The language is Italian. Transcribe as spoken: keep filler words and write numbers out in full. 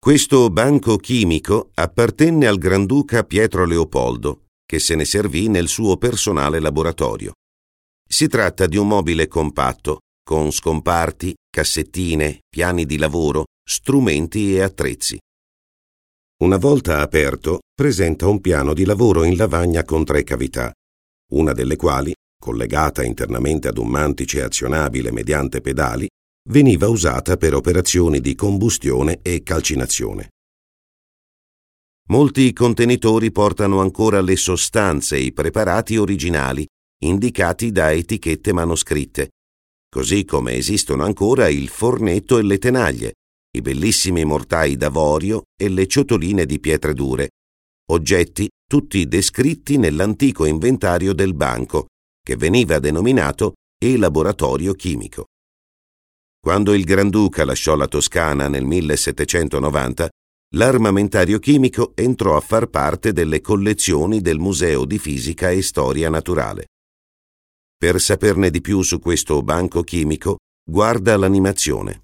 Questo banco chimico appartenne al Granduca Pietro Leopoldo, che se ne servì nel suo personale laboratorio. Si tratta di un mobile compatto, con scomparti, cassettine, piani di lavoro, strumenti e attrezzi. Una volta aperto, presenta un piano di lavoro in lavagna con tre cavità, una delle quali, collegata internamente ad un mantice azionabile mediante pedali, veniva usata per operazioni di combustione e calcinazione. Molti contenitori portano ancora le sostanze e i preparati originali indicati da etichette manoscritte, così come esistono ancora il fornetto e le tenaglie, i bellissimi mortai d'avorio e le ciotoline di pietre dure, oggetti tutti descritti nell'antico inventario del banco, che veniva denominato elaboratorio chimico. Quando il Granduca lasciò la Toscana nel millesettecentonovanta, l'armamentario chimico entrò a far parte delle collezioni del Museo di Fisica e Storia Naturale. Per saperne di più su questo banco chimico, guarda l'animazione.